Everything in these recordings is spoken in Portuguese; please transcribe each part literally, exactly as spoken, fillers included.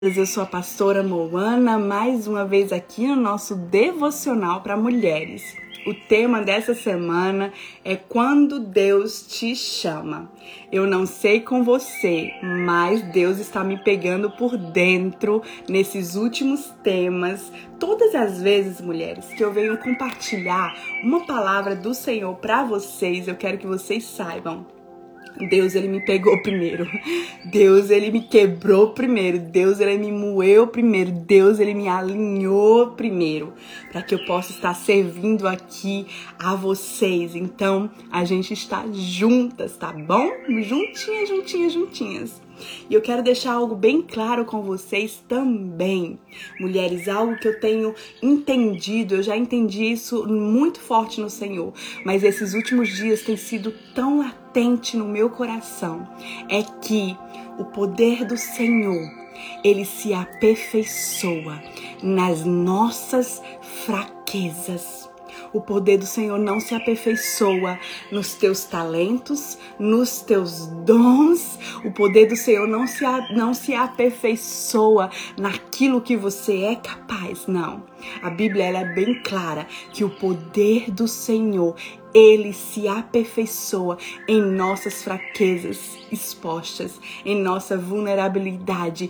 Eu sou a pastora Moana, mais uma vez aqui no nosso devocional para mulheres. O tema dessa semana é Quando Deus Te Chama. Eu não sei com você, mas Deus está me pegando por dentro nesses últimos temas. Todas as vezes, mulheres, que eu venho compartilhar uma palavra do Senhor para vocês, eu quero que vocês saibam. Deus, ele me pegou primeiro. Deus, ele me quebrou primeiro. Deus, ele me moeu primeiro. Deus, ele me alinhou primeiro, para que eu possa estar servindo aqui a vocês. Então, a gente está juntas, tá bom? Juntinhas, juntinhas, juntinhas. E eu quero deixar algo bem claro com vocês também, mulheres, algo que eu tenho entendido, eu já entendi isso muito forte no Senhor, mas esses últimos dias tem sido tão latente no meu coração, é que o poder do Senhor, ele se aperfeiçoa nas nossas fraquezas. O poder do Senhor não se aperfeiçoa nos teus talentos, nos teus dons. O poder do Senhor não se, não se aperfeiçoa naquilo que você é capaz, não. A Bíblia ela é bem clara que o poder do Senhor, ele se aperfeiçoa em nossas fraquezas expostas, em nossa vulnerabilidade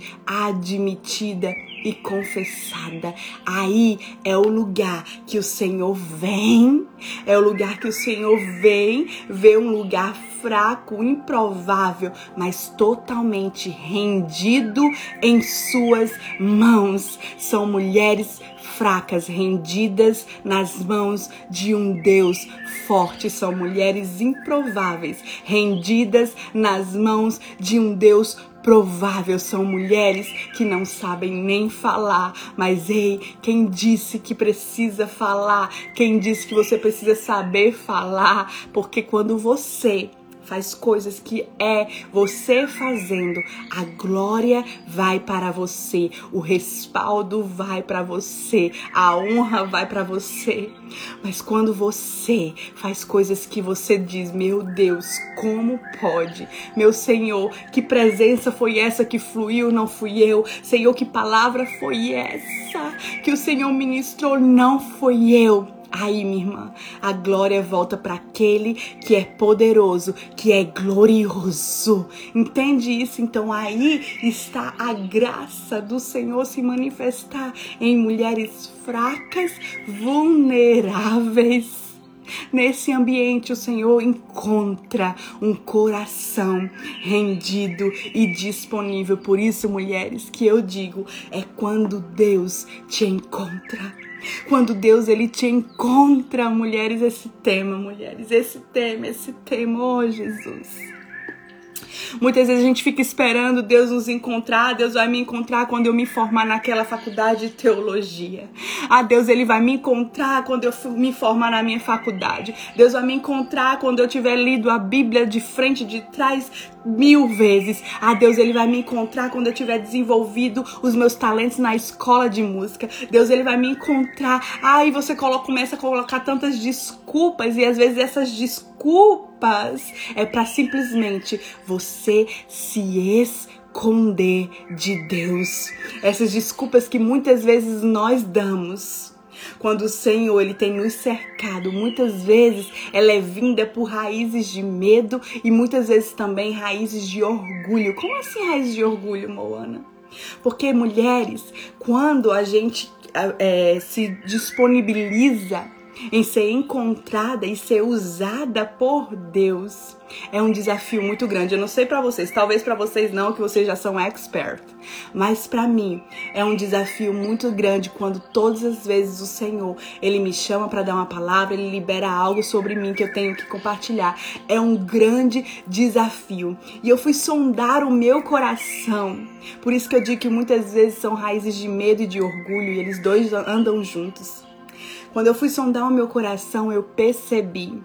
admitida e confessada. Aí é o lugar que o Senhor vem, é o lugar que o Senhor vem, vê um lugar fraco, improvável, mas totalmente rendido em suas mãos. São mulheres fracas, rendidas nas mãos de um Deus forte. São mulheres improváveis, rendidas nas mãos de um Deus provável. São mulheres que não sabem nem falar, mas ei, quem disse que precisa falar? Quem disse que você precisa saber falar? Porque quando você faz coisas que é você fazendo, a glória vai para você, o respaldo vai para você, a honra vai para você. Mas quando você faz coisas que você diz, meu Deus, como pode? Meu Senhor, que presença foi essa que fluiu, não fui eu? Senhor, que palavra foi essa que o Senhor ministrou, não foi eu? Aí, minha irmã, a glória volta para aquele que é poderoso, que é glorioso. Entende isso? Então aí está a graça do Senhor se manifestar em mulheres fracas, vulneráveis. Nesse ambiente, o Senhor encontra um coração rendido e disponível. Por isso, mulheres, que eu digo, é quando Deus te encontra. Quando Deus, ele te encontra, mulheres, esse tema, mulheres, esse tema, esse tema, oh Jesus. Muitas vezes a gente fica esperando Deus nos encontrar. Deus vai me encontrar quando eu me formar naquela faculdade de teologia. Ah, Deus, ele vai me encontrar quando eu me formar na minha faculdade. Deus vai me encontrar quando eu tiver lido a Bíblia de frente, de trás, mil vezes. Ah, Deus, ele vai me encontrar quando eu tiver desenvolvido os meus talentos na escola de música. Deus, ele vai me encontrar. Ah, e você coloca, começa a colocar tantas desculpas, e às vezes essas desculpas é para simplesmente você se esconder de Deus. Essas desculpas que muitas vezes nós damos, quando o Senhor, ele tem nos cercado, muitas vezes ela é vinda por raízes de medo e muitas vezes também raízes de orgulho. Como assim raízes de orgulho, Moana? Porque, mulheres, quando a gente é, se disponibiliza em ser encontrada e ser usada por Deus, é um desafio muito grande. Eu não sei pra vocês, talvez pra vocês não, que vocês já são expert, mas pra mim é um desafio muito grande quando todas as vezes o Senhor, ele me chama pra dar uma palavra, ele libera algo sobre mim que eu tenho que compartilhar. É um grande desafio. E eu fui sondar o meu coração. Por isso que eu digo que muitas vezes são raízes de medo e de orgulho, e eles dois andam juntos. Quando eu fui sondar o meu coração, eu percebi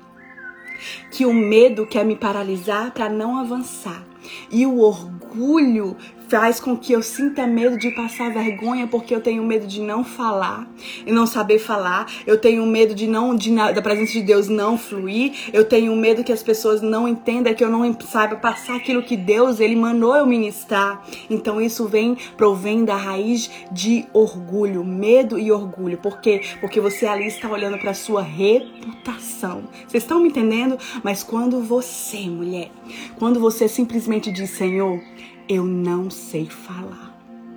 que o medo quer me paralisar para não avançar. E o orgulho faz com que eu sinta medo de passar vergonha, porque eu tenho medo de não falar e não saber falar. Eu tenho medo de não de, da presença de Deus não fluir. Eu tenho medo que as pessoas não entendam, que eu não saiba passar aquilo que Deus ele mandou eu ministrar. Então isso vem provém da raiz de orgulho, medo e orgulho. Por quê? Porque você ali está olhando para sua reputação. Vocês estão me entendendo? Mas quando você, mulher, quando você simplesmente diz: Senhor, eu não sei falar.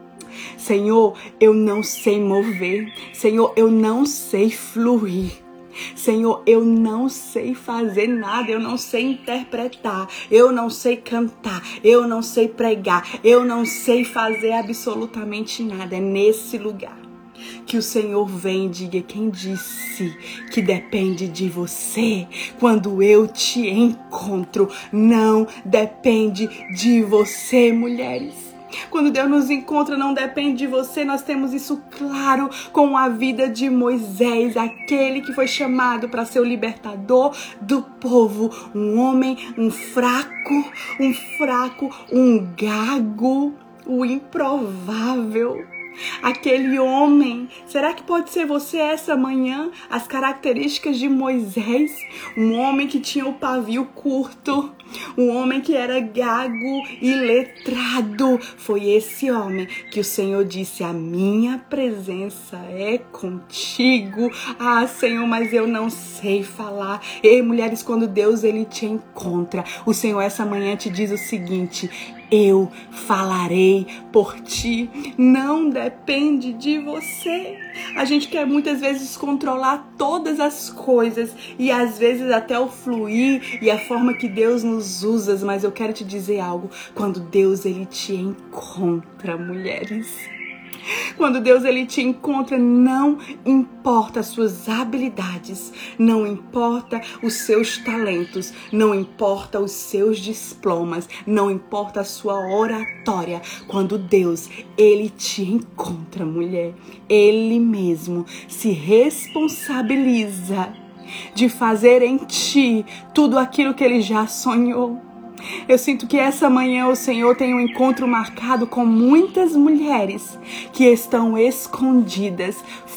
Senhor, eu não sei mover. Senhor, eu não sei fluir. Senhor, eu não sei fazer nada, eu não sei interpretar, eu não sei cantar, eu não sei pregar, eu não sei fazer absolutamente nada. É nesse lugar que o Senhor vem e diga: quem disse que depende de você? Quando eu te encontro, não depende de você, mulheres. Quando Deus nos encontra, não depende de você. Nós temos isso claro com a vida de Moisés, aquele que foi chamado para ser o libertador do povo. Um homem, um fraco, um fraco, um gago, o improvável. Aquele homem, será que pode ser você essa manhã? As características de Moisés, um homem que tinha o pavio curto, um homem que era gago e letrado. Foi esse homem que o Senhor disse: a minha presença é contigo. Ah, Senhor, mas eu não sei falar. Ei, mulheres, quando Deus ele te encontra, o Senhor essa manhã te diz o seguinte: eu falarei por ti. Não depende de você. A gente quer muitas vezes controlar todas as coisas e às vezes até o fluir e a forma que Deus nos usa. Mas eu quero te dizer algo: quando Deus ele te encontra, mulheres, quando Deus ele te encontra, não importa as suas habilidades, não importa os seus talentos, não importa os seus diplomas, não importa a sua oratória. Quando Deus ele te encontra, mulher, ele mesmo se responsabiliza de fazer em ti tudo aquilo que ele já sonhou. Eu sinto que essa manhã o Senhor tem um encontro marcado com muitas mulheres que estão escondidas,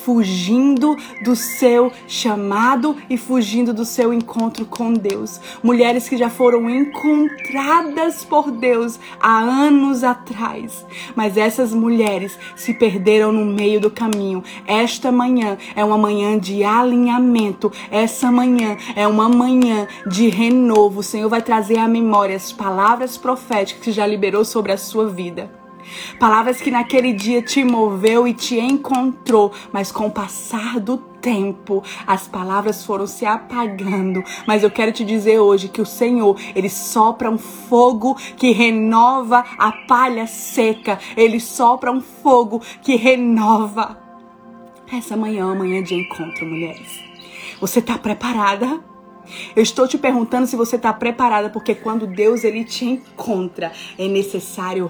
fugindo do seu chamado e fugindo do seu encontro com Deus. Mulheres que já foram encontradas por Deus há anos atrás, mas essas mulheres se perderam no meio do caminho. Esta manhã é uma manhã de alinhamento. Essa manhã é uma manhã de renovo. O Senhor vai trazer à memória as palavras proféticas que já liberou sobre a sua vida. Palavras que naquele dia te moveu e te encontrou, mas com o passar do tempo, as palavras foram se apagando. Mas eu quero te dizer hoje que o Senhor, ele sopra um fogo que renova a palha seca. Ele sopra um fogo que renova. Essa manhã é uma manhã de encontro, mulheres. Você está preparada? Eu estou te perguntando se você está preparada, porque quando Deus ele te encontra, é necessário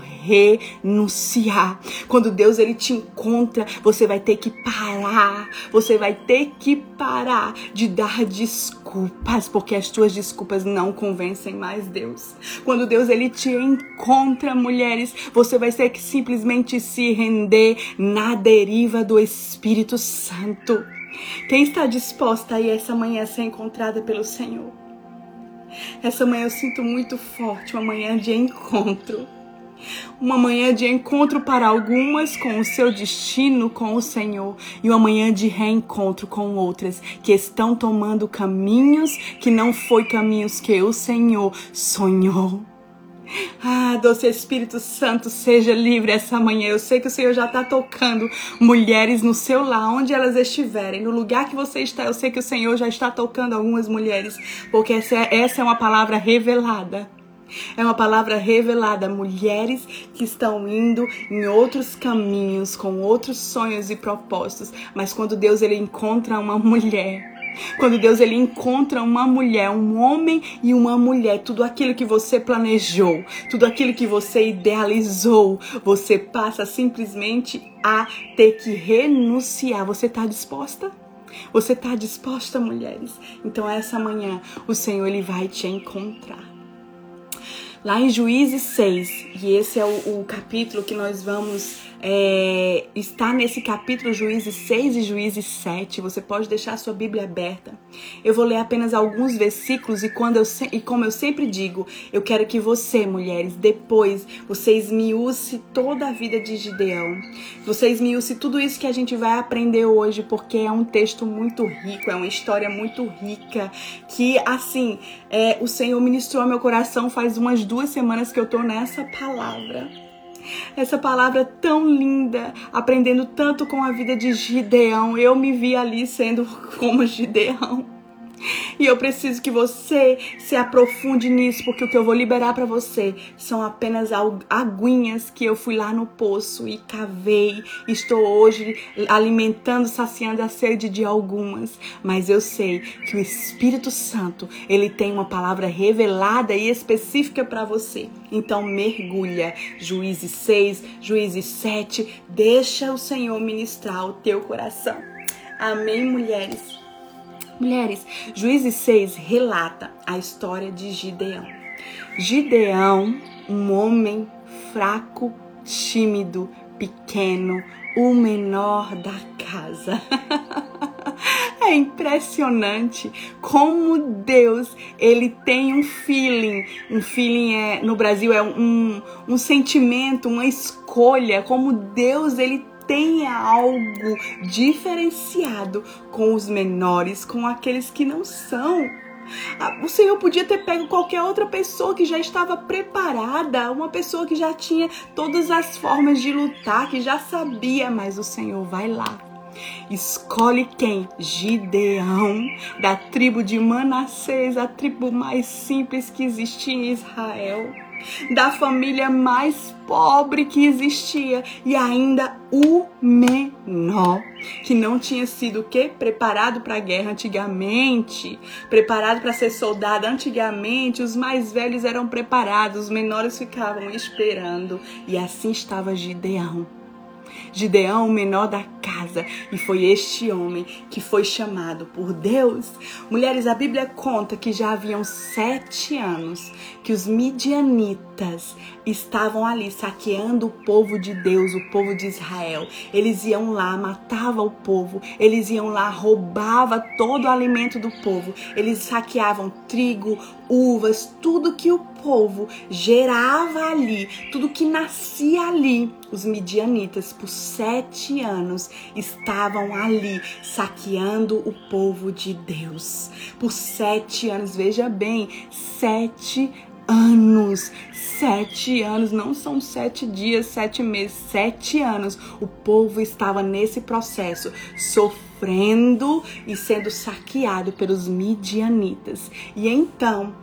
renunciar. Quando Deus ele te encontra, você vai ter que parar. Você vai ter que parar de dar desculpas, porque as tuas desculpas não convencem mais Deus. Quando Deus ele te encontra, mulheres, você vai ter que simplesmente se render na deriva do Espírito Santo. Quem está disposta aí essa manhã a ser encontrada pelo Senhor? Essa manhã eu sinto muito forte, uma manhã de encontro. Uma manhã de encontro para algumas com o seu destino com o Senhor. E uma manhã de reencontro com outras que estão tomando caminhos que não foi caminhos que o Senhor sonhou. Ah, doce Espírito Santo, seja livre essa manhã. Eu sei que o Senhor já está tocando mulheres no seu lar, onde elas estiverem, no lugar que você está. Eu sei que o Senhor já está tocando algumas mulheres, porque essa é, essa é uma palavra revelada. É uma palavra revelada. Mulheres que estão indo em outros caminhos, com outros sonhos e propósitos. Mas quando Deus ele encontra uma mulher, quando Deus ele encontra uma mulher, um homem e uma mulher, tudo aquilo que você planejou, tudo aquilo que você idealizou, você passa simplesmente a ter que renunciar. Você está disposta? Você está disposta, mulheres? Então essa manhã o Senhor ele vai te encontrar. lá em Juízes seis, e esse é o, o capítulo que nós vamos é, estar nesse capítulo, Juízes seis e Juízes sete. Você pode deixar a sua Bíblia aberta. Eu vou ler apenas alguns versículos, e, quando eu, e como eu sempre digo, eu quero que você, mulheres, depois você esmiúce toda a vida de Gideão. Você esmiúce tudo isso que a gente vai aprender hoje, porque é um texto muito rico, é uma história muito rica, que assim, é, o Senhor ministrou ao meu coração faz umas duas semanas que eu tô nessa palavra. Essa palavra tão linda, aprendendo tanto com a vida de Gideão. Eu me vi ali sendo como Gideão. E eu preciso que você se aprofunde nisso, porque o que eu vou liberar para você são apenas aguinhas que eu fui lá no poço e cavei. Estou hoje alimentando, saciando a sede de algumas. Mas eu sei que o Espírito Santo, ele tem uma palavra revelada e específica para você. Então mergulha. Juízes seis, Juízes sete. Deixa o Senhor ministrar o teu coração. Amém, mulheres? Mulheres, Juízes seis relata a história de Gideão. Gideão, um homem fraco, tímido, pequeno, o menor da casa. É impressionante como Deus, ele tem um feeling. Um feeling é, no Brasil é um, um sentimento, uma escolha. Como Deus, ele tenha algo diferenciado com os menores, com aqueles que não são. O Senhor podia ter pego qualquer outra pessoa que já estava preparada, uma pessoa que já tinha todas as formas de lutar, que já sabia, mas o Senhor vai lá. Escolhe quem? Gideão, da tribo de Manassés, a tribo mais simples que existia em Israel, da família mais pobre que existia, e ainda o menor, que não tinha sido o quê? Preparado para a guerra antigamente, preparado para ser soldado antigamente. Os mais velhos eram preparados, os menores ficavam esperando, e assim estava Gideão. Gideão, o menor da casa, e foi este homem que foi chamado por Deus. Mulheres, a Bíblia conta que já haviam sete anos que os midianitas estavam ali saqueando o povo de Deus, o povo de Israel. Eles iam lá, matavam o povo, eles iam lá, roubavam todo o alimento do povo, eles saqueavam trigo, uvas, tudo que o povo gerava ali, tudo que nascia ali. Os midianitas, por sete anos, estavam ali saqueando o povo de Deus. Por sete anos, veja bem, sete anos. Sete anos, não são sete dias, sete meses, sete anos. O povo estava nesse processo, sofrendo e sendo saqueado pelos midianitas. E então,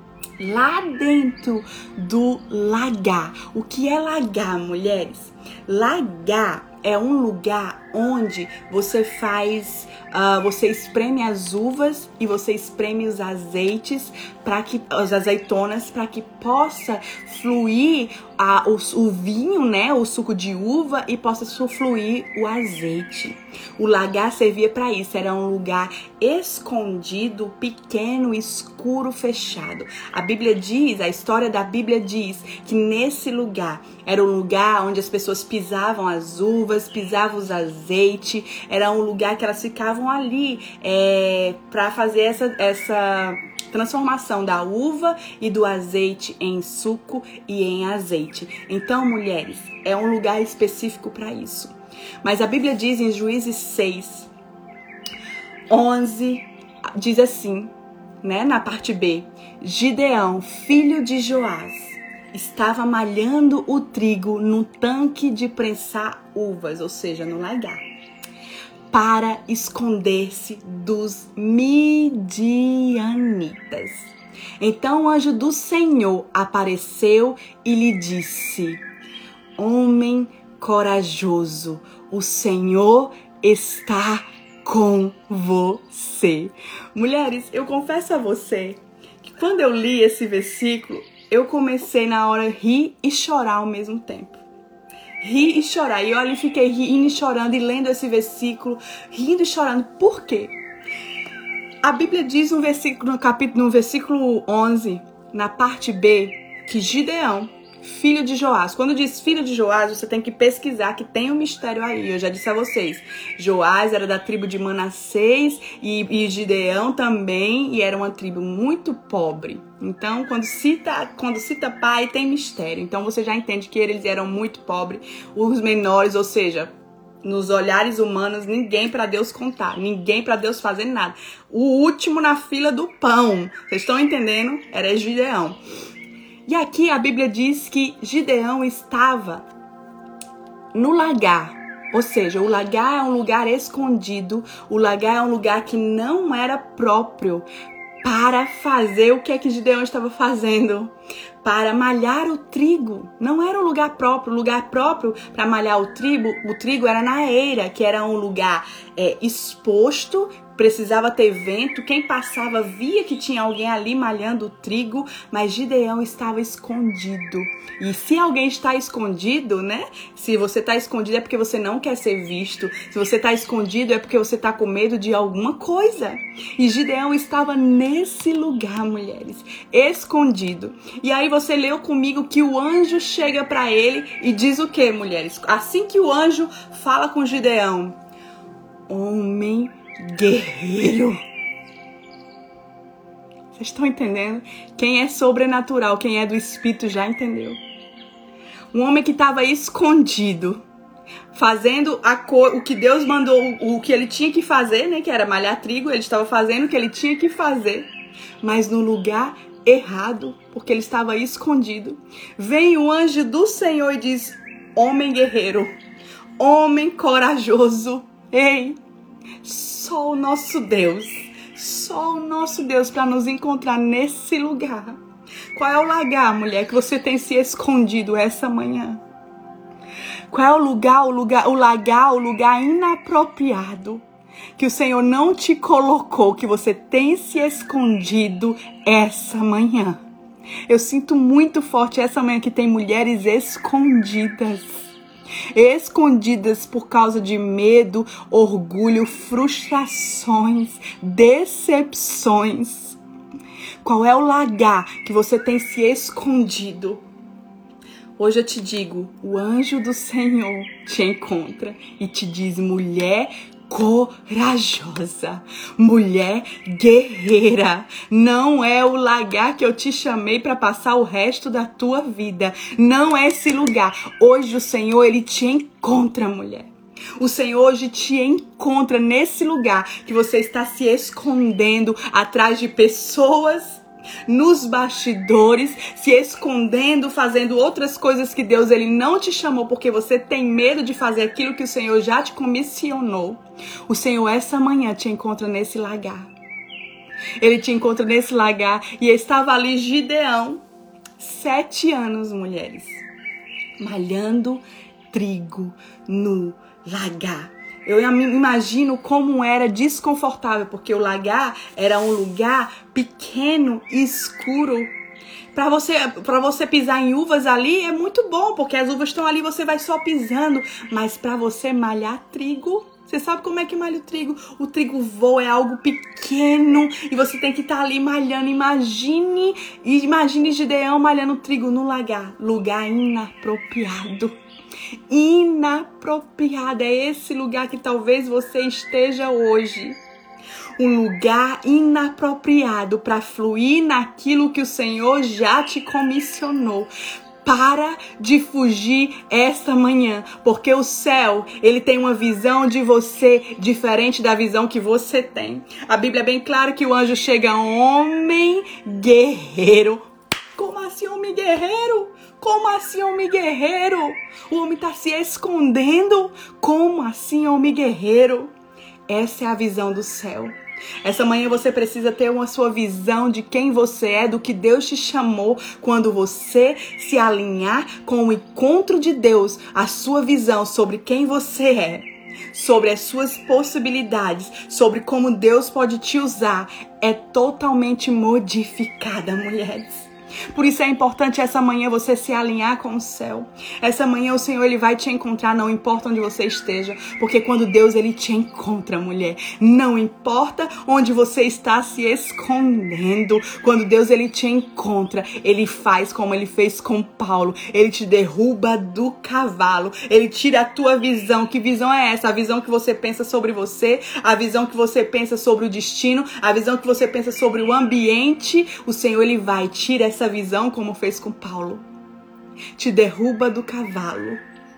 lá dentro do lagar. O que é lagar, mulheres? Lagar é um lugar onde você faz, uh, você espreme as uvas e você espreme os azeites, para que as azeitonas, para que possa fluir a, o, o vinho, né, o suco de uva, e possa fluir o azeite. O lagar servia para isso, era um lugar escondido, pequeno, escuro, fechado. A Bíblia diz, a história da Bíblia diz que nesse lugar era um lugar onde as pessoas pisavam as uvas, pisavam os azeites, era um lugar que elas ficavam ali é, para fazer essa, essa transformação da uva e do azeite em suco e em azeite. Então, mulheres, é um lugar específico para isso. Mas a Bíblia diz em Juízes seis, onze, diz assim, né, na parte B: Gideão, filho de Joás, estava malhando o trigo no tanque de prensar uvas, ou seja, no lagar, para esconder-se dos midianitas. Então o anjo do Senhor apareceu e lhe disse: homem corajoso, o Senhor está com você. Mulheres, eu confesso a você que quando eu li esse versículo, eu comecei na hora a rir e chorar ao mesmo tempo. Rir e chorar. E eu ali fiquei rindo e chorando e lendo esse versículo, rindo e chorando. Por quê? A Bíblia diz no versículo, no capítulo, no versículo onze, na parte B, que Gideão, filho de Joás, quando diz filho de Joás, você tem que pesquisar que tem um mistério aí. Eu já disse a vocês, Joás era da tribo de Manassés e, e Gideão também, e era uma tribo muito pobre. Então, quando cita, quando cita pai, tem mistério. Então, você já entende que eles eram muito pobres, os menores, ou seja, nos olhares humanos, ninguém para Deus contar, ninguém para Deus fazer nada. O último na fila do pão, vocês estão entendendo? Era Gideão. E aqui a Bíblia diz que Gideão estava no lagar. Ou seja, o lagar é um lugar escondido, o lagar é um lugar que não era próprio para fazer o que é que Gideão estava fazendo. Para malhar o trigo. Não era um lugar próprio. O lugar próprio para malhar o trigo, o trigo era na eira, que era um lugar é, exposto, precisava ter vento. Quem passava via que tinha alguém ali malhando o trigo, mas Gideão estava escondido. E se alguém está escondido, né? Se você está escondido é porque você não quer ser visto. Se você está escondido é porque você está com medo de alguma coisa. E Gideão estava nesse lugar, mulheres, escondido. E aí você leu comigo que o anjo chega para ele e diz o que, mulheres? Assim que o anjo fala com Gideão, homem guerreiro. Vocês estão entendendo? Quem é sobrenatural, quem é do Espírito já entendeu. Um homem que estava escondido, fazendo a cor, o que Deus mandou, o, o que ele tinha que fazer, né? Que era malhar trigo, ele estava fazendo o que ele tinha que fazer, mas no lugar errado, porque ele estava escondido. Vem o anjo do Senhor e diz, homem guerreiro, homem corajoso, ei, só o nosso Deus, só o nosso Deus para nos encontrar nesse lugar. Qual é o lugar, mulher, que você tem se escondido essa manhã? Qual é o lugar, o lugar, o lagar, o lugar inapropriado que o Senhor não te colocou, que você tem se escondido essa manhã? Eu sinto muito forte essa manhã que tem mulheres escondidas. Escondidas por causa de medo, orgulho, frustrações, decepções. Qual é o lagar que você tem se escondido? Hoje eu te digo, o anjo do Senhor te encontra e te diz, mulher corajosa, mulher guerreira, não é o lagar que eu te chamei para passar o resto da tua vida, não é esse lugar. Hoje o Senhor, ele te encontra, mulher. O Senhor hoje te encontra nesse lugar que você está se escondendo atrás de pessoas, nos bastidores, se escondendo, fazendo outras coisas que Deus ele não te chamou, porque você tem medo de fazer aquilo que o Senhor já te comissionou. O Senhor essa manhã te encontra nesse lagar. Ele te encontra nesse lagar e estava ali Gideão, sete anos, mulheres, malhando trigo no lagar. Eu imagino como era desconfortável, porque o lagar era um lugar pequeno e escuro. Para você, para você pisar em uvas ali é muito bom, porque as uvas estão ali, você vai só pisando. Mas para você malhar trigo, você sabe como é que malha o trigo? O trigo voa, é algo pequeno e você tem que estar ali malhando. Imagine, imagine Gideão malhando trigo no lagar, lugar inapropriado. Inapropriado, é esse lugar que talvez você esteja hoje. Um lugar inapropriado para fluir naquilo que o Senhor já te comissionou. Para de fugir esta manhã, porque o céu, ele tem uma visão de você diferente da visão que você tem. A Bíblia é bem clara que o anjo chega, homem guerreiro. Como assim, homem guerreiro? Como assim, homem guerreiro? O homem está se escondendo. Como assim, homem guerreiro? Essa é a visão do céu. Essa manhã você precisa ter uma sua visão de quem você é, do que Deus te chamou. Quando você se alinhar com o encontro de Deus, a sua visão sobre quem você é, sobre as suas possibilidades, sobre como Deus pode te usar, é totalmente modificada, mulheres. Por isso é importante essa manhã você se alinhar com o céu. Essa manhã o Senhor ele vai te encontrar, não importa onde você esteja. Porque quando Deus ele te encontra, mulher, não importa onde você está se escondendo. Quando Deus ele te encontra, ele faz como ele fez com Paulo. Ele te derruba do cavalo. Ele tira a tua visão. Que visão é essa? A visão que você pensa sobre você, a visão que você pensa sobre o destino, a visão que você pensa sobre o ambiente. O Senhor ele vai tirar essa visão como fez com Paulo. Te derruba do cavalo.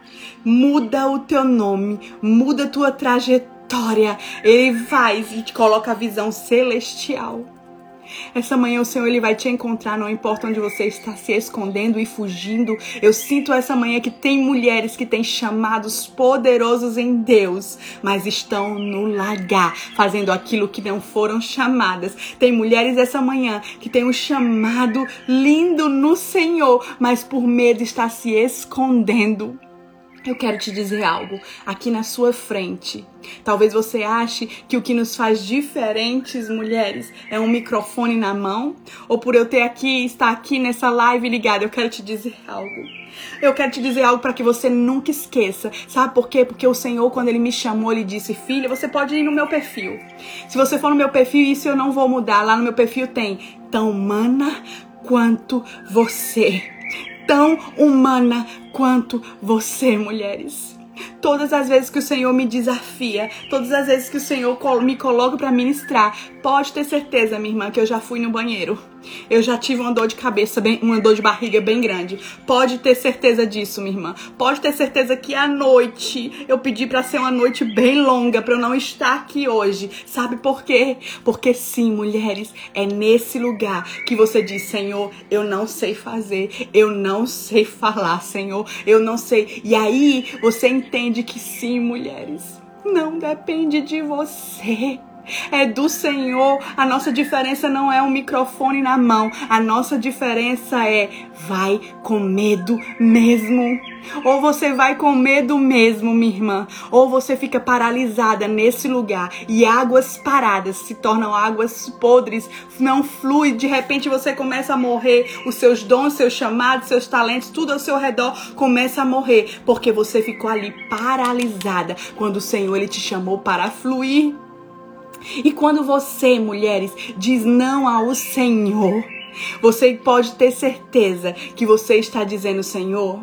Muda o teu nome, muda a tua trajetória. Ele faz e te coloca a visão celestial. Essa manhã o Senhor ele vai te encontrar, não importa onde você está se escondendo e fugindo. Eu sinto essa manhã que tem mulheres que têm chamados poderosos em Deus, mas estão no lagar, fazendo aquilo que não foram chamadas. Tem mulheres essa manhã que têm um chamado lindo no Senhor, mas por medo está se escondendo. Eu quero te dizer algo aqui na sua frente. Talvez você ache que o que nos faz diferentes, mulheres, é um microfone na mão. Ou por eu ter aqui, estar aqui nessa live ligada. Eu quero te dizer algo. Eu quero te dizer algo para que você nunca esqueça. Sabe por quê? Porque o Senhor, quando Ele me chamou, Ele disse: filha, você pode ir no meu perfil. Se você for no meu perfil, isso eu não vou mudar. Lá no meu perfil tem tão humana quanto você. Tão humana quanto você, mulheres. Todas as vezes que o Senhor me desafia, todas as vezes que o Senhor me coloca para ministrar, pode ter certeza, minha irmã, que eu já fui no banheiro. Eu já tive uma dor de cabeça, bem, uma dor de barriga bem grande. Pode ter certeza disso, minha irmã. Pode ter certeza que à noite eu pedi para ser uma noite bem longa, para eu não estar aqui hoje. Sabe por quê? Porque sim, mulheres, é nesse lugar que você diz: Senhor, eu não sei fazer, eu não sei falar, Senhor, eu não sei. E aí você entende que sim, mulheres, não depende de você. É do Senhor. A nossa diferença não é um microfone na mão. A nossa diferença é: vai com medo mesmo. Ou você vai com medo mesmo, minha irmã, ou você fica paralisada nesse lugar e águas paradas se tornam águas podres, não flui, de repente você começa a morrer, os seus dons, seus chamados, seus talentos, tudo ao seu redor começa a morrer, porque você ficou ali paralisada quando o Senhor ele te chamou para fluir. E quando você, mulheres, diz não ao Senhor, você pode ter certeza que você está dizendo: Senhor,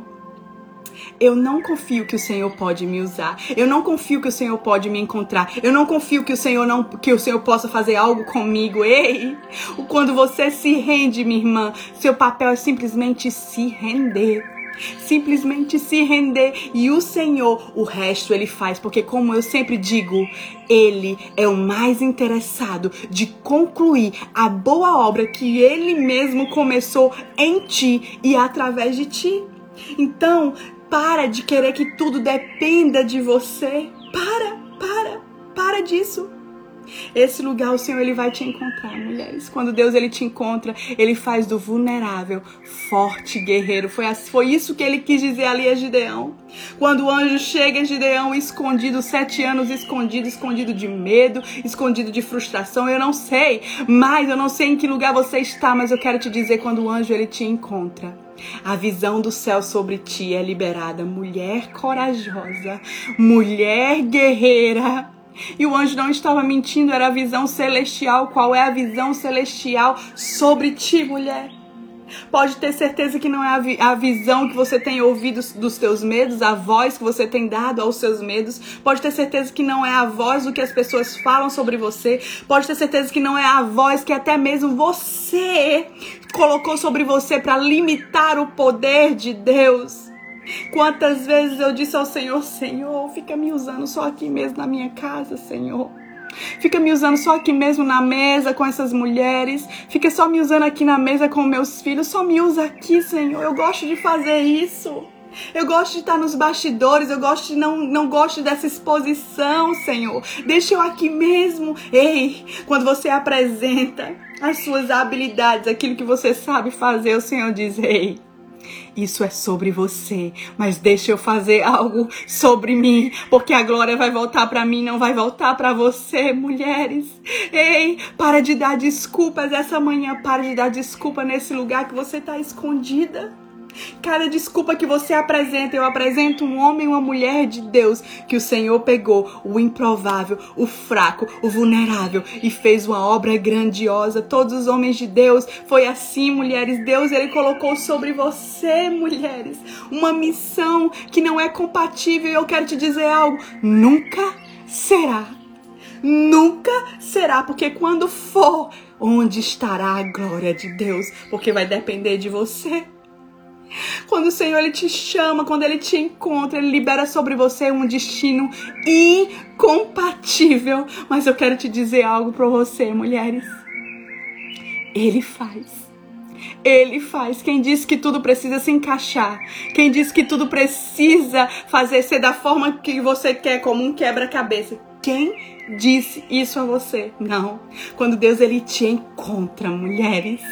eu não confio que o Senhor pode me usar. Eu não confio que o Senhor pode me encontrar. Eu não confio que o Senhor não, que o Senhor possa fazer algo comigo. Ei, quando você se rende, minha irmã, seu papel é simplesmente se render. Simplesmente se render, e o Senhor, o resto ele faz, porque como eu sempre digo, Ele é o mais interessado de concluir a boa obra que Ele mesmo começou em ti e através de ti. Então, para de querer que tudo dependa de você. Para, para, para disso. Esse lugar o Senhor ele vai te encontrar, mulheres. Quando Deus ele te encontra, Ele faz do vulnerável forte guerreiro. Foi, foi isso que Ele quis dizer ali a Gideão. Quando o anjo chega em Gideão escondido, sete anos escondido, escondido de medo, escondido de frustração, eu não sei, mas eu não sei em que lugar você está, mas eu quero te dizer, quando o anjo ele te encontra, a visão do céu sobre ti é liberada. Mulher corajosa, mulher guerreira. E o anjo não estava mentindo, era a visão celestial. Qual é a visão celestial sobre ti, mulher? Pode ter certeza que não é a, vi- a visão que você tem ouvido dos teus medos, a voz que você tem dado aos seus medos. Pode ter certeza que não é a voz do que as pessoas falam sobre você. Pode ter certeza que não é a voz que até mesmo você colocou sobre você para limitar o poder de Deus. Quantas vezes eu disse ao Senhor: Senhor, fica me usando só aqui mesmo na minha casa, Senhor. Fica me usando só aqui mesmo na mesa com essas mulheres. Fica só me usando aqui na mesa com meus filhos. Só me usa aqui, Senhor. Eu gosto de fazer isso. Eu gosto de estar nos bastidores. Eu gosto de não, não gosto dessa exposição, Senhor. Deixa eu aqui mesmo. Ei, quando você apresenta as suas habilidades, aquilo que você sabe fazer, o Senhor diz: ei, Isso é sobre você, mas deixa eu fazer algo sobre mim, porque a glória vai voltar para mim, não vai voltar para você, mulheres. Ei, para de dar desculpas essa manhã, para de dar desculpa nesse lugar que você está escondida. Cada desculpa que você apresenta, eu apresento um homem e uma mulher de Deus que o Senhor pegou, o improvável, o fraco, o vulnerável e fez uma obra grandiosa. Todos os homens de Deus, foi assim, mulheres. Deus, ele colocou sobre você, mulheres, uma missão que não é compatível. E eu quero te dizer algo, nunca será. Nunca será, porque quando for, onde estará a glória de Deus? Porque vai depender de você. Quando o Senhor ele te chama, quando ele te encontra, ele libera sobre você um destino incompatível. Mas eu quero te dizer algo para você, mulheres. Ele faz. Ele faz. Quem disse que tudo precisa se encaixar? Quem disse que tudo precisa fazer ser da forma que você quer, como um quebra-cabeça? Quem disse isso a você? Não. Quando Deus ele te encontra, mulheres,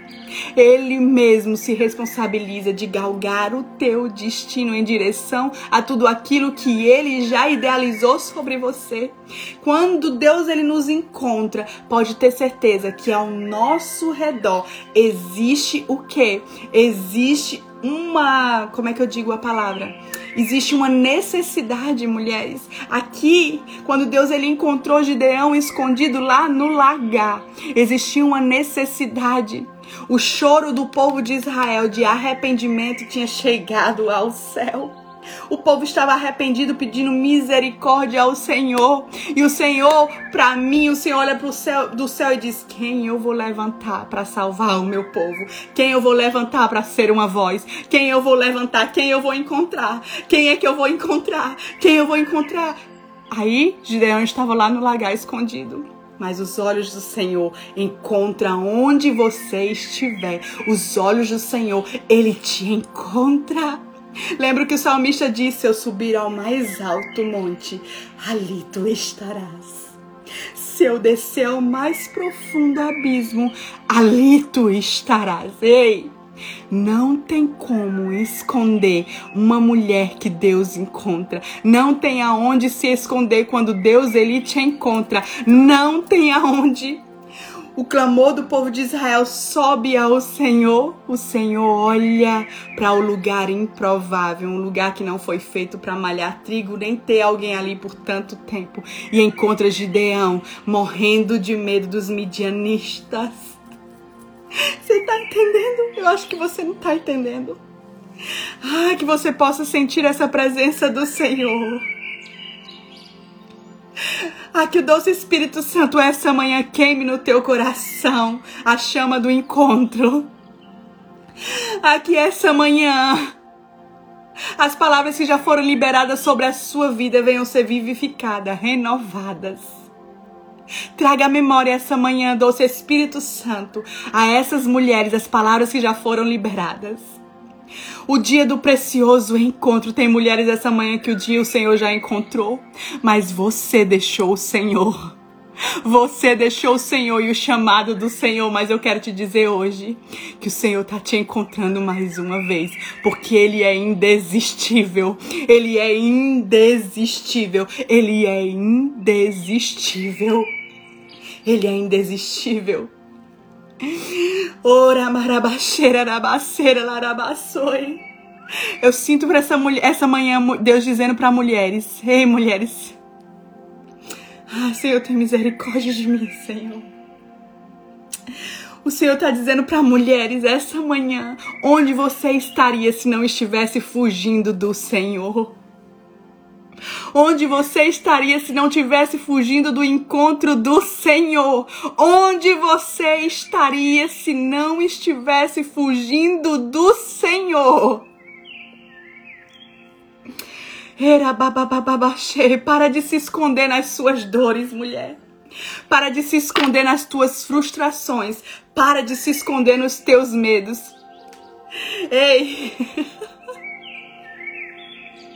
Ele mesmo se responsabiliza de galgar o teu destino em direção a tudo aquilo que Ele já idealizou sobre você. Quando Deus ele nos encontra, pode ter certeza que ao nosso redor existe o quê? Existe uma... Como é que eu digo a palavra? Existe uma necessidade, mulheres. Aqui, quando Deus ele encontrou Gideão escondido lá no lagar, existia uma necessidade. O choro do povo de Israel de arrependimento tinha chegado ao céu. O povo estava arrependido, pedindo misericórdia ao Senhor. E o Senhor, para mim, o Senhor olha para o céu, do céu e diz: quem eu vou levantar para salvar o meu povo? Quem eu vou levantar para ser uma voz? Quem eu vou levantar? Quem eu vou encontrar? Quem é que eu vou encontrar? Quem eu vou encontrar? Aí, Gideão estava lá no lagar escondido. Mas os olhos do Senhor encontram onde você estiver. Os olhos do Senhor, Ele te encontra. Lembra que o salmista disse: se eu subir ao mais alto monte, ali tu estarás. Se eu descer ao mais profundo abismo, ali tu estarás. Ei, não tem como esconder uma mulher que Deus encontra. Não tem aonde se esconder quando Deus ele te encontra. Não tem aonde. O clamor do povo de Israel sobe ao Senhor. O Senhor olha para o lugar improvável, um lugar que não foi feito para malhar trigo, nem ter alguém ali por tanto tempo. E encontra Gideão morrendo de medo dos midianistas. Você tá entendendo? Eu acho que você não tá entendendo. Ah, que você possa sentir essa presença do Senhor. Ah, que o doce Espírito Santo essa manhã queime no teu coração a chama do encontro. Ah, que essa manhã as palavras que já foram liberadas sobre a sua vida venham ser vivificadas, renovadas. Traga a memória essa manhã, doce Espírito Santo, a essas mulheres, as palavras que já foram liberadas. O dia do precioso encontro. Tem mulheres essa manhã que o dia o Senhor já encontrou, mas você deixou o Senhor. Você deixou o Senhor e o chamado do Senhor, mas eu quero te dizer hoje que o Senhor está te encontrando mais uma vez, porque Ele é indesistível, Ele é indesistível, Ele é indesistível, Ele é indesistível. Ora marabaxeira arabaceira larabaçoi. Eu sinto para essa mulher, essa manhã Deus dizendo para mulheres: ei, mulheres, ah, Senhor, tem misericórdia de mim, Senhor. O Senhor está dizendo para mulheres essa manhã: onde você estaria se não estivesse fugindo do Senhor? Onde você estaria se não tivesse fugindo do encontro do Senhor? Onde você estaria se não estivesse fugindo do Senhor? Para de se esconder nas suas dores, mulher. Para de se esconder nas tuas frustrações. Para de se esconder nos teus medos. Ei!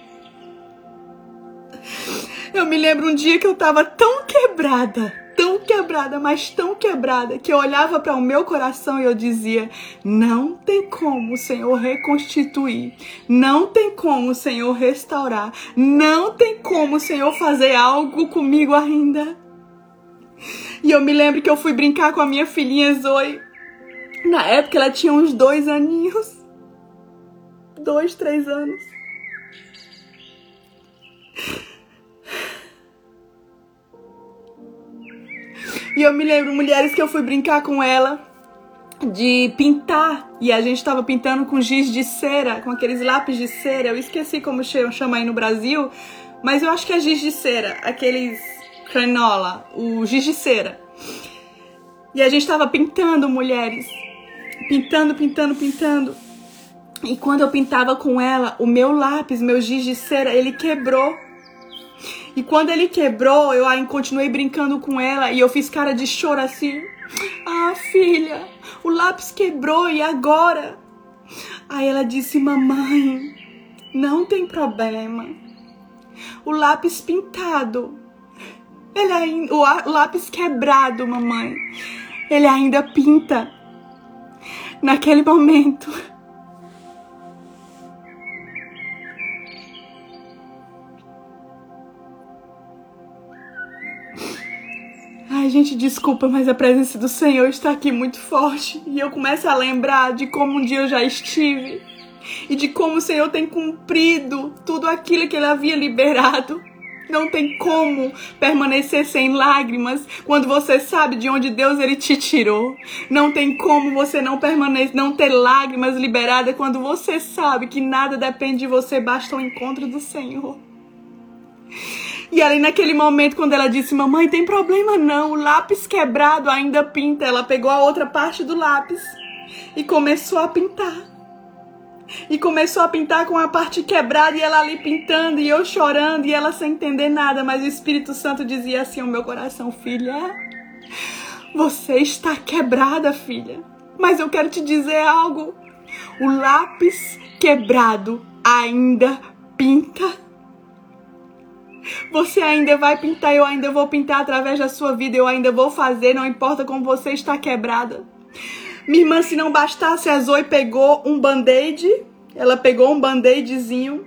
Eu me lembro um dia que eu tava tão quebrada, tão quebrada. quebrada, mas tão quebrada, que eu olhava para o meu coração e eu dizia, não tem como o Senhor reconstituir, não tem como o Senhor restaurar, não tem como o Senhor fazer algo comigo ainda. E eu me lembro que eu fui brincar com a minha filhinha Zoe. Na época ela tinha uns dois aninhos. Dois, três anos. E eu me lembro, mulheres, que eu fui brincar com ela de pintar. E a gente tava pintando com giz de cera, com aqueles lápis de cera. Eu esqueci como chama aí no Brasil, mas eu acho que é giz de cera, aqueles crenola, o giz de cera. E a gente tava pintando, mulheres. Pintando, pintando, pintando. E quando eu pintava com ela, o meu lápis, meu giz de cera, ele quebrou. E quando ele quebrou, eu aí continuei brincando com ela e eu fiz cara de choro assim. Ah, filha, o lápis quebrou e agora? Aí ela disse, mamãe, não tem problema. O lápis pintado, ele ainda, o lápis quebrado, mamãe, ele ainda pinta. Naquele momento, ai, gente, desculpa, mas a presença do Senhor está aqui muito forte. E eu começo a lembrar de como um dia eu já estive. E de como o Senhor tem cumprido tudo aquilo que Ele havia liberado. Não tem como permanecer sem lágrimas quando você sabe de onde Deus Ele te tirou. Não tem como você não permanecer, não ter lágrimas liberadas quando você sabe que nada depende de você, basta o encontro do Senhor. E ali naquele momento, quando ela disse, mamãe, tem problema não, o lápis quebrado ainda pinta. Ela pegou a outra parte do lápis e começou a pintar. E começou a pintar com a parte quebrada e ela ali pintando e eu chorando e ela sem entender nada. Mas o Espírito Santo dizia assim ao meu coração, filha, você está quebrada, filha. Mas eu quero te dizer algo, o lápis quebrado ainda pinta. Você ainda vai pintar, eu ainda vou pintar através da sua vida, eu ainda vou fazer, não importa como você está quebrada. Minha irmã, se não bastasse, a Zoe pegou um band-aid, ela pegou um band-aidzinho,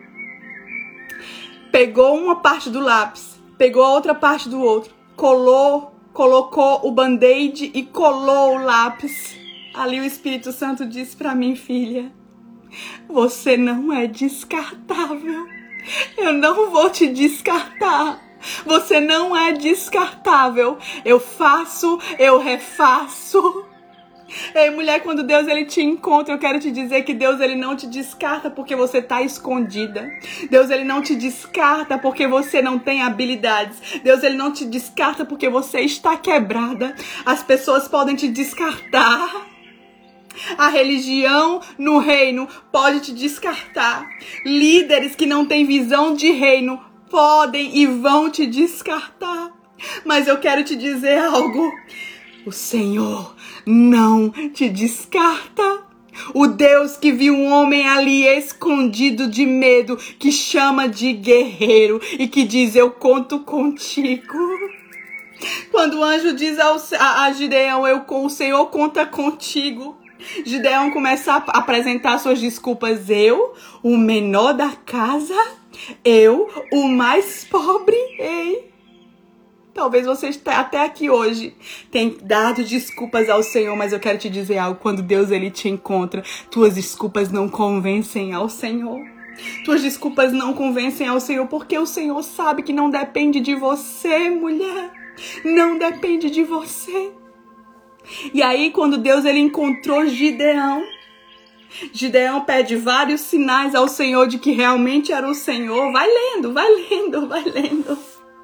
pegou uma parte do lápis, pegou a outra parte do outro, colou, colocou o band-aid e colou o lápis. Ali o Espírito Santo disse para mim, filha, você não é descartável. Eu não vou te descartar. Você não é descartável. Eu faço, eu refaço. Ei, mulher, quando Deus ele te encontra, eu quero te dizer que Deus ele não te descarta porque você está escondida. Deus ele não te descarta porque você não tem habilidades. Deus ele não te descarta porque você está quebrada. As pessoas podem te descartar. A religião no reino pode te descartar. Líderes que não têm visão de reino podem e vão te descartar. Mas eu quero te dizer algo. O Senhor não te descarta. O Deus que viu um homem ali escondido de medo, que chama de guerreiro e que diz, eu conto contigo. Quando o anjo diz ao, a, a Gideão, eu, o Senhor conta contigo. Gideão começa a apresentar suas desculpas. Eu, o menor da casa, eu, o mais pobre, ei. Talvez você esteja até aqui hoje, tenha dado desculpas ao Senhor, mas eu quero te dizer algo, quando Deus ele te encontra, tuas desculpas não convencem ao Senhor. Tuas desculpas não convencem ao Senhor, porque o Senhor sabe que não depende de você, mulher. Não depende de você. E aí, quando Deus ele encontrou Gideão, Gideão pede vários sinais ao Senhor de que realmente era o Senhor. Vai lendo, vai lendo, vai lendo.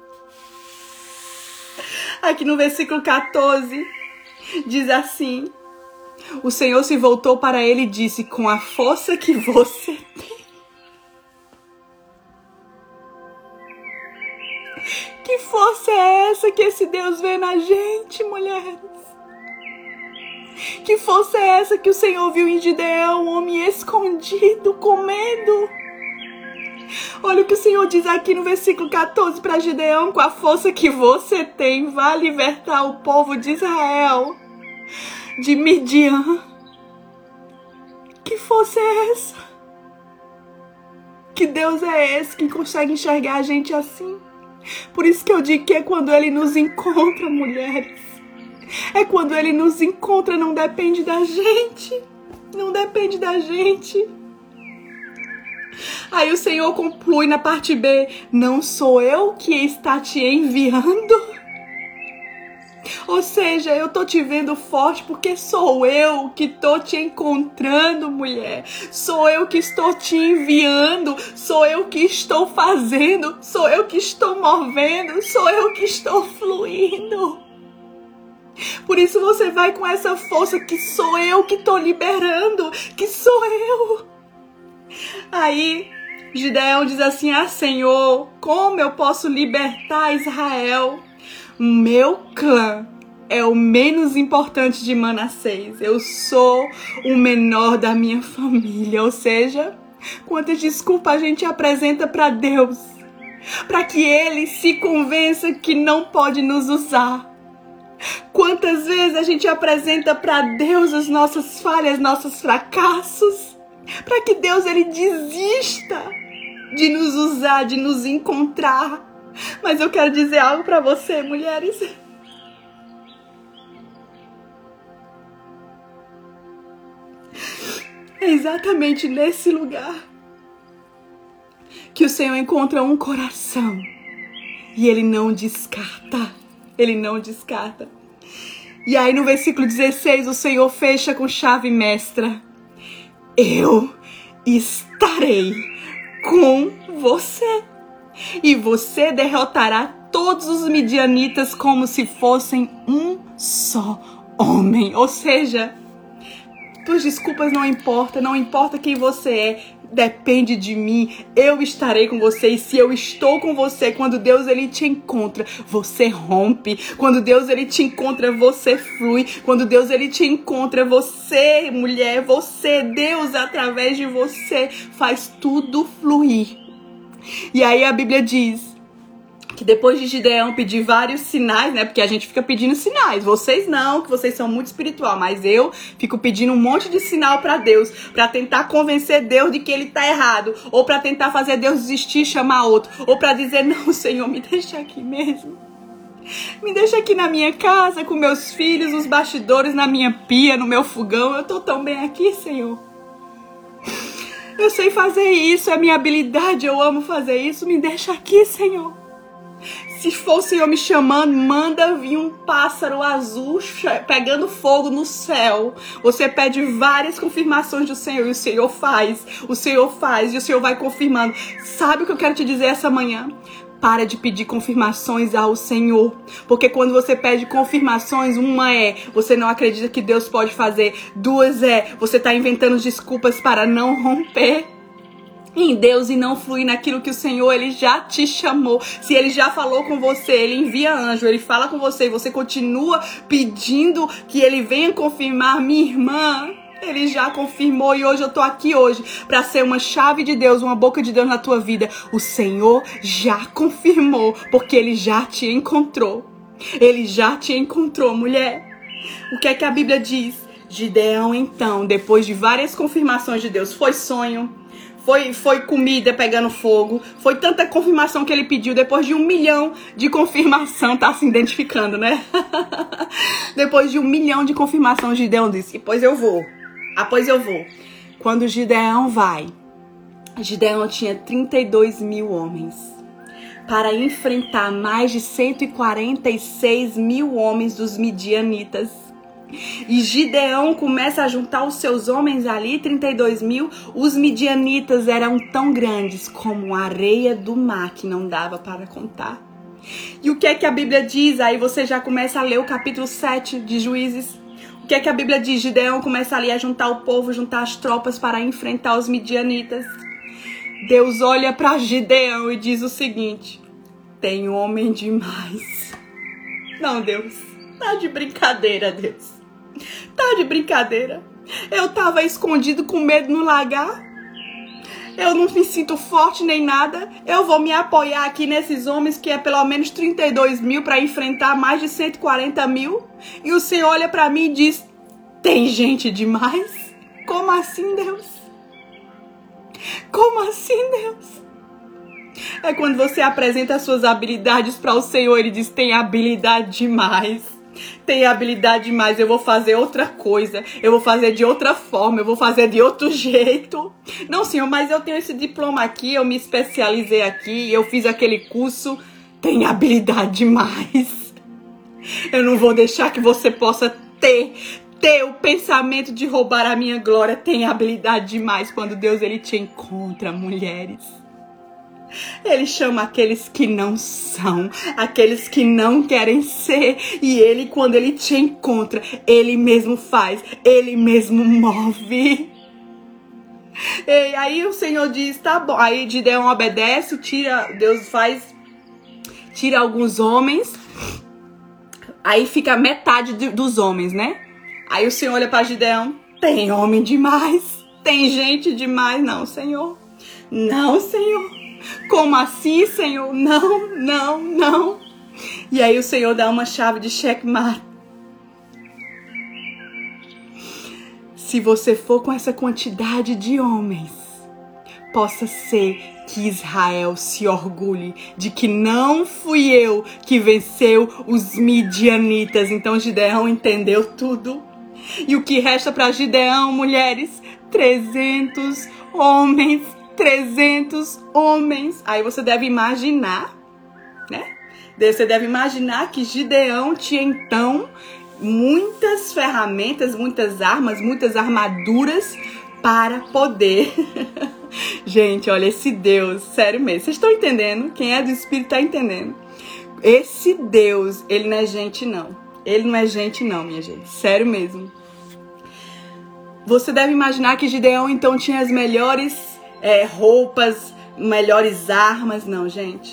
Aqui no versículo quatorze, diz assim, o Senhor se voltou para ele e disse, com a força que você tem. Que força é essa que esse Deus vê na gente, mulheres? Que força é essa que o Senhor viu em Gideão, um homem escondido, com medo? Olha o que o Senhor diz aqui no versículo quatorze para Gideão: com a força que você tem, vá libertar o povo de Israel de Midian. Que força é essa? Que Deus é esse que consegue enxergar a gente assim? Por isso que eu digo que é quando Ele nos encontra, mulheres. É quando Ele nos encontra, não depende da gente. Não depende da gente. Aí o Senhor conclui na parte B: não sou eu que está te enviando? Ou seja, eu tô te vendo forte porque sou eu que tô te encontrando, mulher. Sou eu que estou te enviando. Sou eu que estou fazendo. Sou eu que estou movendo. Sou eu que estou fluindo. Por isso você vai com essa força que sou eu que tô liberando. Que sou eu. Aí Gideão diz assim: ah, Senhor, como eu posso libertar Israel? O meu clã é o menos importante de Manassés. Eu sou o menor da minha família. Ou seja, quantas desculpas a gente apresenta para Deus, para que Ele se convença que não pode nos usar. Quantas vezes a gente apresenta para Deus as nossas falhas, nossos fracassos, para que Deus Ele desista de nos usar, de nos encontrar. Mas eu quero dizer algo para você, mulheres. É exatamente nesse lugar que o Senhor encontra um coração e Ele não descarta. Ele não descarta. E aí no versículo dezesseis o Senhor fecha com chave mestra: eu estarei com você. E você derrotará todos os midianitas como se fossem um só homem. Ou seja, tuas desculpas não importam, não importa quem você é, depende de mim. Eu estarei com você. E se eu estou com você, quando Deus Ele te encontra, você rompe. Quando Deus Ele te encontra, você flui. Quando Deus Ele te encontra, você, mulher, você, Deus, através de você, faz tudo fluir. E aí a Bíblia diz que depois de Gideão pedir vários sinais, né? Porque a gente fica pedindo sinais. Vocês não, que vocês são muito espiritual. Mas eu fico pedindo um monte de sinal pra Deus, pra tentar convencer Deus de que Ele tá errado. Ou pra tentar fazer Deus desistir e chamar outro. Ou pra dizer: não, Senhor, me deixa aqui mesmo. Me deixa aqui na minha casa, com meus filhos, os bastidores, na minha pia, no meu fogão. Eu tô tão bem aqui, Senhor. Eu sei fazer isso, é minha habilidade, eu amo fazer isso. Me deixa aqui, Senhor. Se for o Senhor me chamando, manda vir um pássaro azul pegando fogo no céu. Você pede várias confirmações do Senhor e o Senhor faz. O Senhor faz e o Senhor vai confirmando. Sabe o que eu quero te dizer essa manhã? Para de pedir confirmações ao Senhor. Porque quando você pede confirmações, uma é: você não acredita que Deus pode fazer. Duas é: você está inventando desculpas para não romper em Deus e não fluir naquilo que o Senhor Ele já te chamou. Se Ele já falou com você, Ele envia anjo, Ele fala com você e você continua pedindo que Ele venha confirmar. Minha irmã, Ele já confirmou e hoje eu tô aqui hoje para ser uma chave de Deus, uma boca de Deus na tua vida. O Senhor já confirmou, porque Ele já te encontrou. Ele já te encontrou, mulher. O que é que a Bíblia diz? Gideão, então, depois de várias confirmações de Deus, foi sonho, foi, foi comida pegando fogo, foi tanta confirmação que ele pediu, depois de um milhão de confirmação, tá se identificando, né? Depois de um milhão de confirmação, Gideão disse: pois eu vou. Ah, pois eu vou. Quando Gideão vai, Gideão tinha trinta e dois mil homens para enfrentar mais de cento e quarenta e seis mil homens dos midianitas. E Gideão começa a juntar os seus homens ali, trinta e dois mil. Os midianitas eram tão grandes como a areia do mar, que não dava para contar. E o que é que a Bíblia diz? Aí você já começa a ler o capítulo sete de Juízes. O que é que a Bíblia diz? Gideão começa ali a juntar o povo, juntar as tropas para enfrentar os midianitas. Deus olha para Gideão e diz o seguinte: tem homem demais. Não, Deus, tá de brincadeira, Deus. Tá de brincadeira. Eu tava escondido com medo no lagar. eu não me sinto forte nem nada, eu vou me apoiar aqui nesses homens que é pelo menos trinta e dois mil para enfrentar mais de cento e quarenta mil. E o Senhor olha para mim e diz, tem gente demais? Como assim, Deus? Como assim, Deus? É quando você apresenta as suas habilidades para o Senhor, Ele diz, tem habilidade demais. Tem habilidade demais, eu vou fazer outra coisa, eu vou fazer de outra forma, eu vou fazer de outro jeito. Não, Senhor, mas eu tenho esse diploma aqui, eu me especializei aqui, eu fiz aquele curso. Tem habilidade demais. Eu não vou deixar que você possa ter, ter o pensamento de roubar a minha glória. Tem habilidade demais quando Deus ele te encontra, mulheres. Ele chama aqueles que não são, aqueles que não querem ser. E ele, quando ele te encontra, ele mesmo faz, ele mesmo move. E aí o Senhor diz, tá bom. Aí Gideão obedece, tira, Deus faz, tira alguns homens. Aí fica metade de, dos homens, né? Aí o Senhor olha para Gideão, tem homem demais, tem gente demais. Não, Senhor, não, Senhor. Como assim, Senhor? Não, não, não. E aí o Senhor dá uma chave de checkmate. Se você for com essa quantidade de homens, possa ser que Israel se orgulhe de que não fui eu que venceu os midianitas. Então Gideão entendeu tudo. E o que resta para Gideão, mulheres? trezentos homens. trezentos homens. Aí você deve imaginar, né? Você deve imaginar que Gideão tinha então muitas ferramentas, muitas armas, muitas armaduras para poder. Gente, olha, esse Deus, sério mesmo. Vocês estão entendendo? Quem é do Espírito está entendendo. Esse Deus, ele não é gente não. Ele não é gente não, minha gente. Sério mesmo. Você deve imaginar que Gideão então tinha as melhores É, roupas, melhores armas. Não, gente.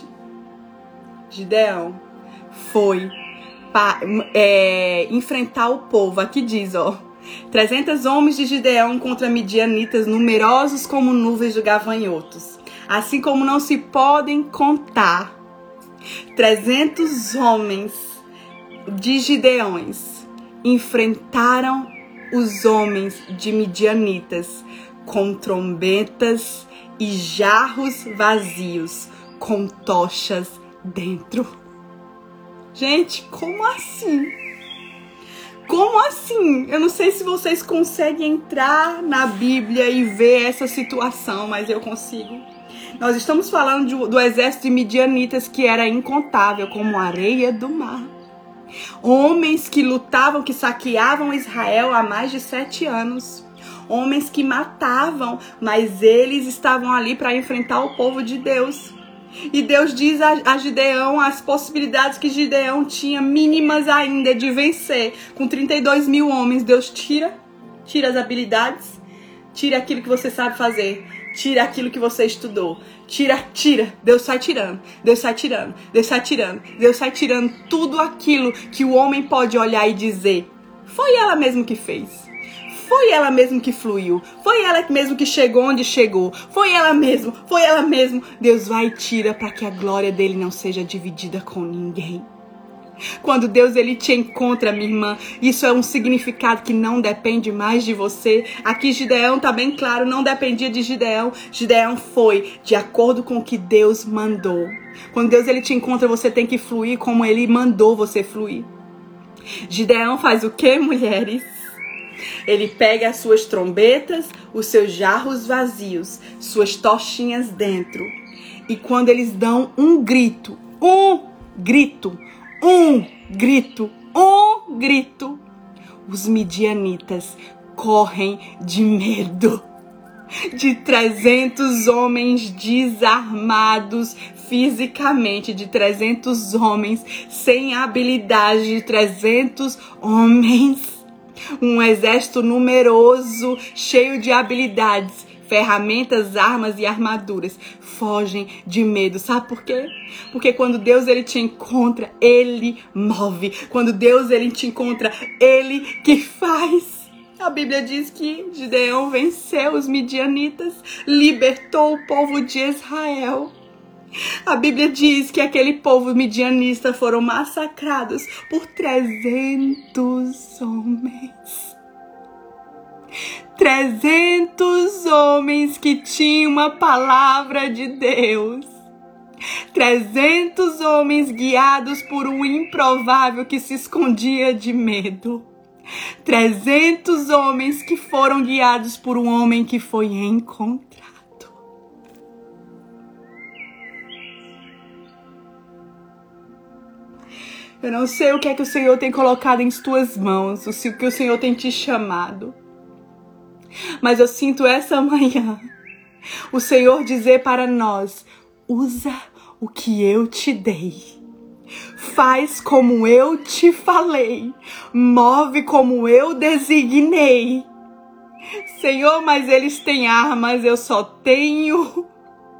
Gideão foi para é, enfrentar o povo. Aqui diz, ó, trezentos homens de Gideão contra midianitas, numerosos como nuvens de gafanhotos, assim como não se podem contar. trezentos homens de Gideões enfrentaram os homens de midianitas com trombetas e jarros vazios, com tochas dentro. Gente, como assim? Como assim? Eu não sei se vocês conseguem entrar na Bíblia e ver essa situação, mas eu consigo. Nós estamos falando de, do exército de midianitas que era incontável, como a areia do mar. Homens que lutavam, que saqueavam Israel há mais de sete anos. Homens que matavam, mas eles estavam ali para enfrentar o povo de Deus. E Deus diz a, a Gideão as possibilidades que Gideão tinha mínimas ainda de vencer. Com trinta e dois mil homens, Deus tira, tira as habilidades, tira aquilo que você sabe fazer, tira aquilo que você estudou. Tira, tira, Deus sai tirando, Deus sai tirando, Deus sai tirando, Deus sai tirando tudo aquilo que o homem pode olhar e dizer, foi ela mesmo que fez. Foi ela mesmo que fluiu. Foi ela mesmo que chegou onde chegou. Foi ela mesmo. Foi ela mesmo. Deus vai e tira para que a glória dele não seja dividida com ninguém. Quando Deus ele te encontra, minha irmã, isso é um significado que não depende mais de você. Aqui Gideão está bem claro, não dependia de Gideão. Gideão foi de acordo com o que Deus mandou. Quando Deus ele te encontra, você tem que fluir como ele mandou você fluir. Gideão faz o quê, mulheres? Ele pega as suas trombetas, os seus jarros vazios, suas tochinhas dentro. E quando eles dão um grito, um grito, um grito, um grito, os midianitas correm de medo. De trezentos homens desarmados fisicamente, de trezentos homens sem habilidade, de trezentos homens. Um exército numeroso, cheio de habilidades, ferramentas, armas e armaduras, fogem de medo. Sabe por quê? Porque quando Deus ele te encontra, Ele move. Quando Deus ele te encontra, Ele que faz. A Bíblia diz que Gideão venceu os midianitas, libertou o povo de Israel. A Bíblia diz que aquele povo midianista foram massacrados por trezentos homens. trezentos homens que tinham uma palavra de Deus. trezentos homens guiados por um improvável que se escondia de medo. trezentos homens que foram guiados por um homem que foi encontrado. Eu não sei o que é que o Senhor tem colocado em tuas mãos, o que o Senhor tem te chamado. Mas eu sinto essa manhã o Senhor dizer para nós: usa o que eu te dei. Faz como eu te falei. Move como eu designei. Senhor, mas eles têm armas, eu só tenho...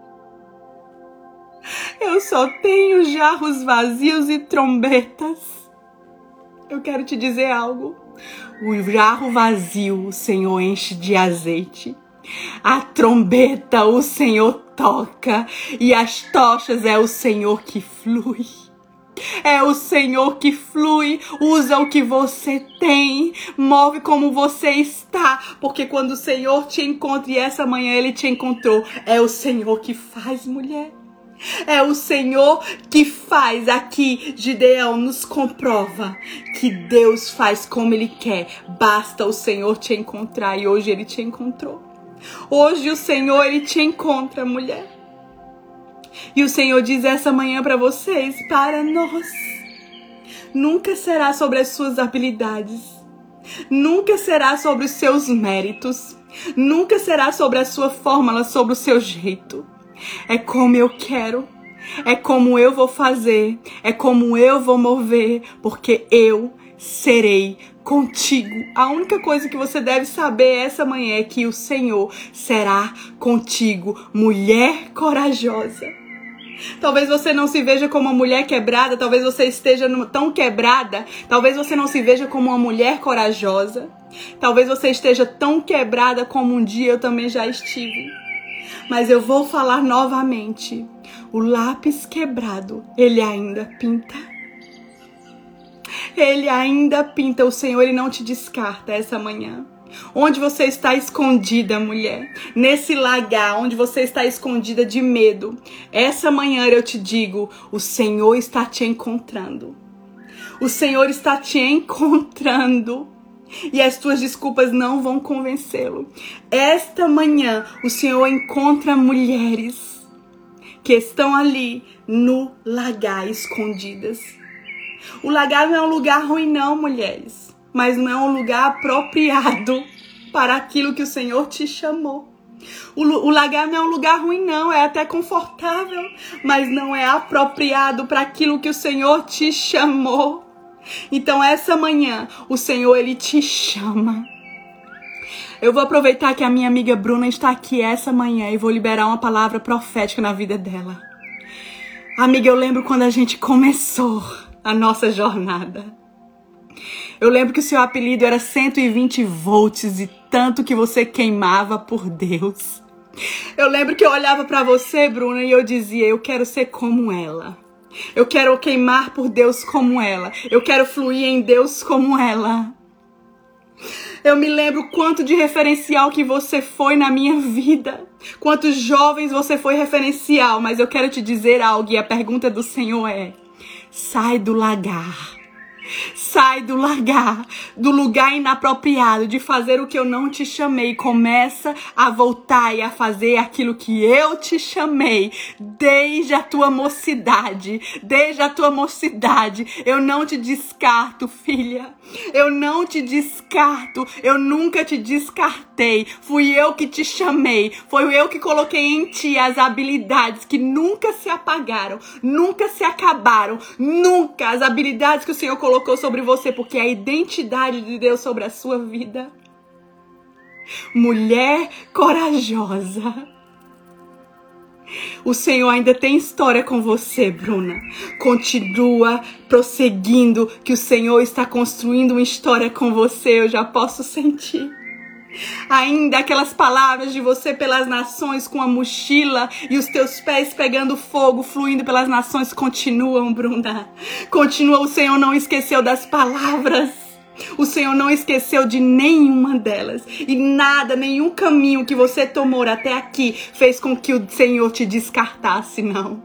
Eu só tenho jarros vazios e trombetas. Eu quero te dizer algo. O jarro vazio o Senhor enche de azeite. A trombeta o Senhor toca. E as tochas é o Senhor que flui. É o Senhor que flui. Usa o que você tem. Move como você está. Porque quando o Senhor te encontra, e essa manhã Ele te encontrou, é o Senhor que faz, mulher. É o Senhor que faz. Aqui, Gideão nos comprova que Deus faz como Ele quer. Basta o Senhor te encontrar. E hoje Ele te encontrou. Hoje o Senhor, Ele te encontra, mulher. E o Senhor diz essa manhã para vocês, para nós: nunca será sobre as suas habilidades. Nunca será sobre os seus méritos. Nunca será sobre a sua fórmula, sobre o seu jeito. É como eu quero, é como eu vou fazer, é como eu vou mover, porque eu serei contigo. A única coisa que você deve saber essa manhã é que o Senhor será contigo, mulher corajosa. Talvez você não se veja como uma mulher quebrada, talvez você esteja tão quebrada, talvez você não se veja como uma mulher corajosa, talvez você esteja tão quebrada como um dia eu também já estive. Mas eu vou falar novamente. O lápis quebrado, ele ainda pinta. Ele ainda pinta. O Senhor, Ele não te descarta essa manhã. Onde você está escondida, mulher? Nesse lagar, onde você está escondida de medo. Essa manhã eu te digo, o Senhor está te encontrando. O Senhor está te encontrando. E as tuas desculpas não vão convencê-lo. Esta manhã o Senhor encontra mulheres que estão ali no lagar escondidas. O lagar não é um lugar ruim não, mulheres. Mas não é um lugar apropriado para aquilo que o Senhor te chamou. O, o lagar não é um lugar ruim não, é até confortável. Mas não é apropriado para aquilo que o Senhor te chamou. Então essa manhã o Senhor, Ele te chama. Eu vou aproveitar que a minha amiga Bruna está aqui essa manhã e vou liberar uma palavra profética na vida dela. Amiga, eu lembro quando a gente começou a nossa jornada. Eu lembro que o seu apelido era cento e vinte volts e tanto que você queimava por Deus. Eu lembro que eu olhava para você, Bruna, e eu dizia, eu quero ser como ela. Eu quero queimar por Deus como ela. Eu quero fluir em Deus como ela. Eu me lembro quanto de referencial que você foi na minha vida. Quantos jovens você foi referencial. Mas eu quero te dizer algo e a pergunta do Senhor é: sai do lagar. Sai do lagar, do lugar inapropriado, de fazer o que eu não te chamei. Começa a voltar e a fazer aquilo que eu te chamei. Desde a tua mocidade, desde a tua mocidade, eu não te descarto, filha. Eu não te descarto, eu nunca te descartei. Fui eu que te chamei, foi eu que coloquei em ti as habilidades que nunca se apagaram, nunca se acabaram, nunca. As habilidades que o Senhor colocou colocou sobre você, porque é a identidade de Deus sobre a sua vida. Mulher corajosa. O Senhor ainda tem história com você, Bruna. Continua prosseguindo, que o Senhor está construindo uma história com você. Eu já posso sentir. Ainda aquelas palavras de você pelas nações com a mochila e os teus pés pegando fogo, fluindo pelas nações, continuam, Bruna. Continua, o Senhor não esqueceu das palavras. O Senhor não esqueceu de nenhuma delas. E nada, nenhum caminho que você tomou até aqui fez com que o Senhor te descartasse, não.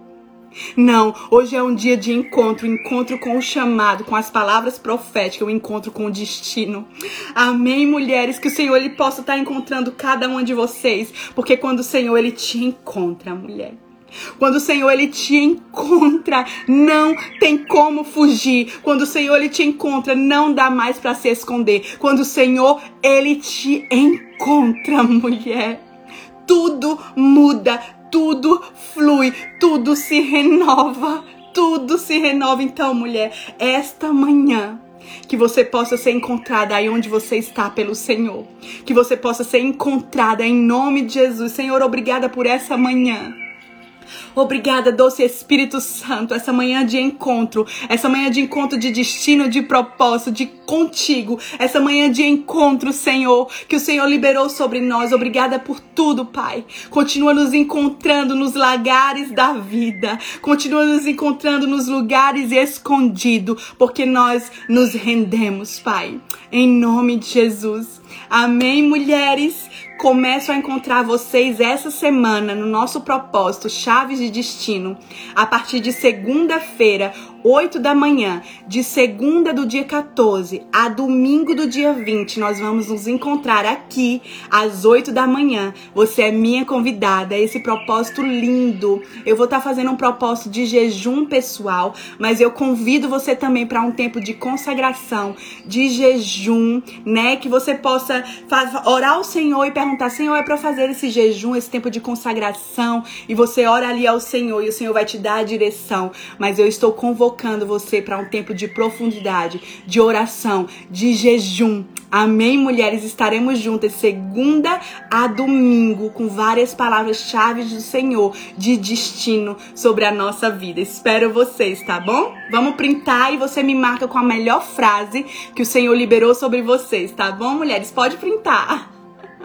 Não, hoje é um dia de encontro, encontro com o chamado, com as palavras proféticas, o encontro com o destino. Amém, mulheres, que o Senhor ele possa estar encontrando cada uma de vocês, porque quando o Senhor ele te encontra, mulher, quando o Senhor ele te encontra, não tem como fugir. Quando o Senhor ele te encontra, não dá mais para se esconder. Quando o Senhor ele te encontra, mulher, tudo muda, tudo flui, tudo se renova, tudo se renova. Então, mulher, esta manhã, que você possa ser encontrada aí onde você está pelo Senhor. Que você possa ser encontrada em nome de Jesus. Senhor, obrigada por essa manhã. Obrigada, doce Espírito Santo, essa manhã de encontro, essa manhã de encontro de destino, de propósito, de contigo, essa manhã de encontro, Senhor, que o Senhor liberou sobre nós. Obrigada por tudo, Pai. Continua nos encontrando nos lagares da vida, continua nos encontrando nos lugares escondidos, porque nós nos rendemos, Pai, em nome de Jesus. Amém, mulheres? Começo a encontrar vocês essa semana no nosso propósito Chaves de Destino, a partir de segunda-feira, oito da manhã, de segunda do dia quatorze a domingo do dia vinte, nós vamos nos encontrar aqui às oito da manhã. Você é minha convidada, esse propósito lindo. Eu vou estar fazendo um propósito de jejum pessoal, mas eu convido você também para um tempo de consagração, de jejum, né? Que você possa faz, orar ao Senhor e perguntar: Senhor, é para fazer esse jejum, esse tempo de consagração? E você ora ali ao Senhor e o Senhor vai te dar a direção. Mas eu estou convocando você para um tempo de profundidade, de oração, de jejum. Amém, mulheres? Estaremos juntas segunda a domingo com várias palavras-chave do Senhor de destino sobre a nossa vida. Espero vocês, tá bom? Vamos printar e você me marca com a melhor frase que o Senhor liberou sobre vocês, tá bom, mulheres? Pode printar.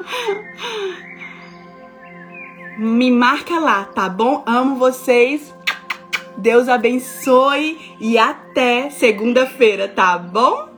Me marca lá, tá bom? Amo vocês. Deus abençoe e até segunda-feira, tá bom?